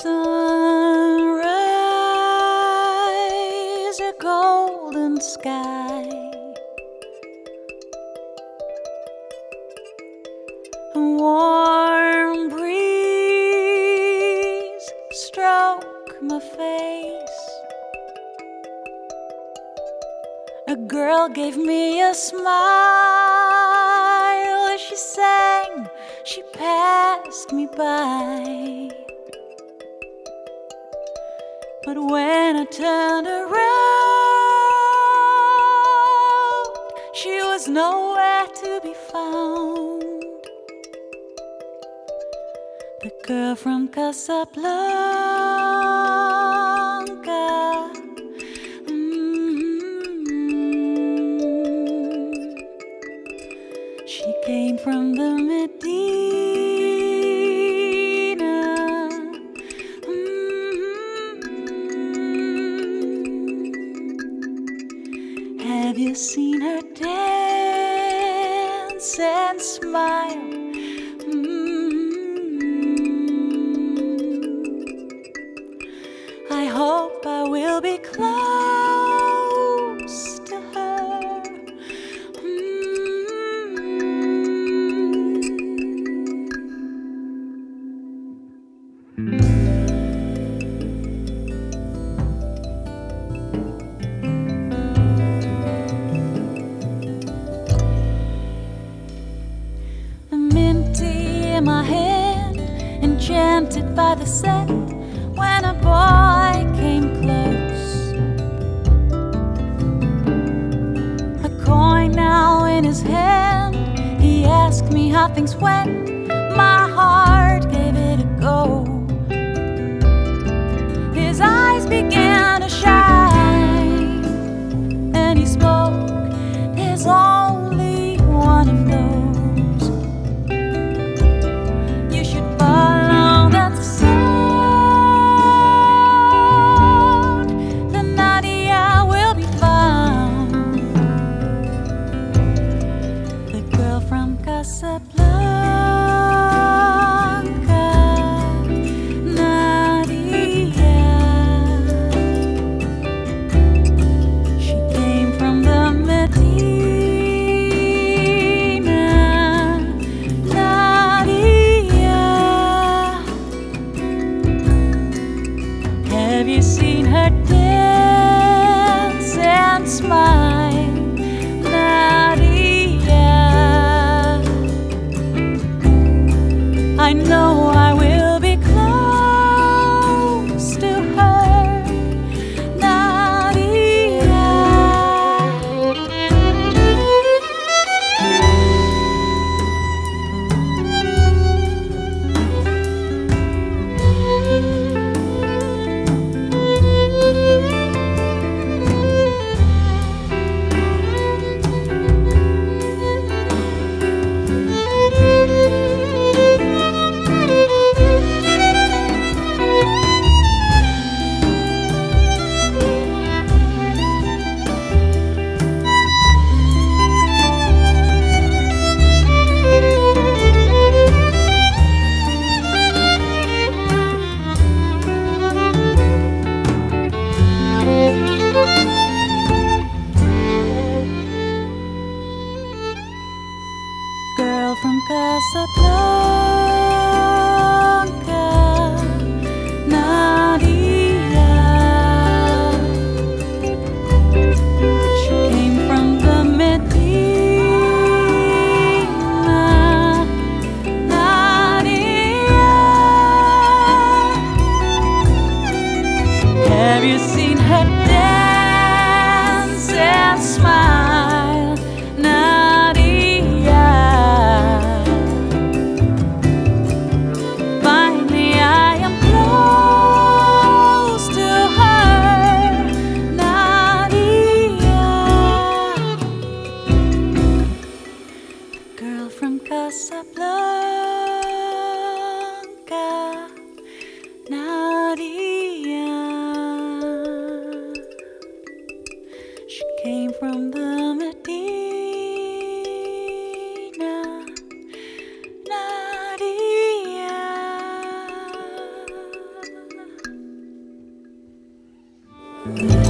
Sunrise, a golden sky, a warm breeze stroke my face. A girl gave me a smile as she sang, she passed me by. But when I turned around, she was nowhere to be found. The girl from Casablanca. She came from the Medina. Have you seen her dance and smile? I hope I will be close to her. The mint tea in my hand, enchanted by the scent. When a boy came close, a coin now in his hand, he asked me how things went. My heart gave it a go. His eyes began to shine, and he spoke, there's only one of those. You should follow that sound, the Nadia will be found. The girl from Casablanca. Have you seen her dance and smile, Nadia? I know I will be close to her, Nadia. Girl from Casablanca, Nadia. She came from the Medina, Nadia. Have you seen her dance and smile, Nadia? Finally I am close to her, Nadia. The girl from Casablanca, Nadia. She came from the Medina, Nadia. Thank